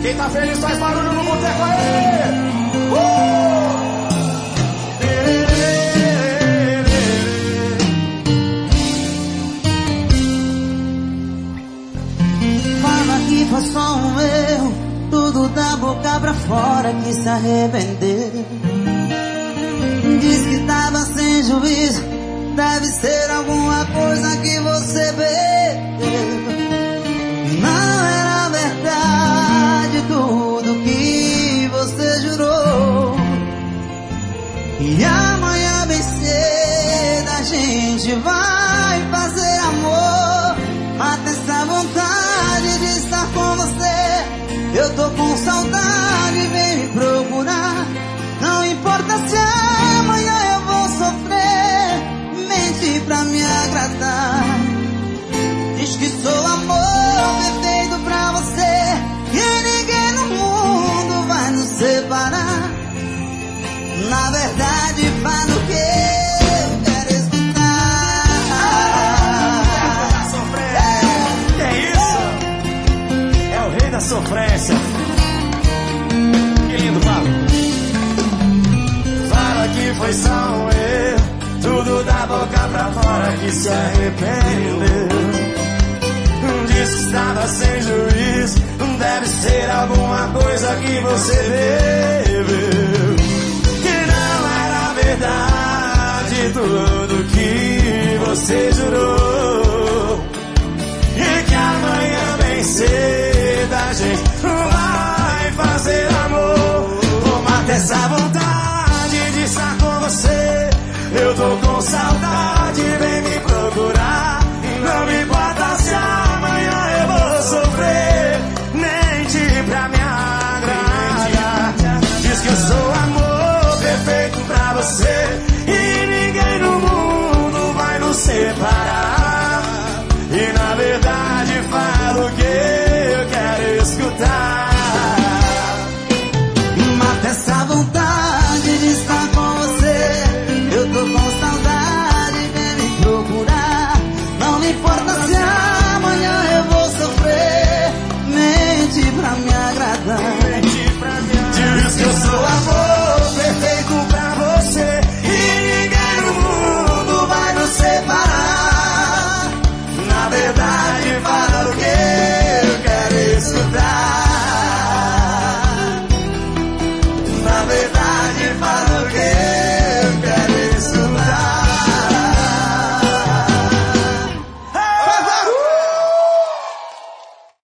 Quem tá feliz faz barulho no boteco aí. Fala que foi só um erro, tudo da boca pra fora que se arrependeu. Diz que tava sem juízo, deve ser alguma coisa que você bebeu. Não era verdade tudo que você jurou. E amanhã bem cedo a gente vai fazer amor. Mata essa vontade de estar com você. Eu tô com saudade, vem me procurar. Não importa se amanhã eu vou sofrer, mente pra me agradar. Diz que sou amor perfeito pra você, que ninguém no mundo vai nos separar. Na verdade faz o que eu quero escutar. Que é isso? É o rei da sofrência. Que lindo, Fábio. Fala que foi só um erro, tudo da boca pra fora que se arrependeu. Diz que estava sem juízo, deve ser alguma coisa que você bebeu. Que não era verdade tudo que você jurou.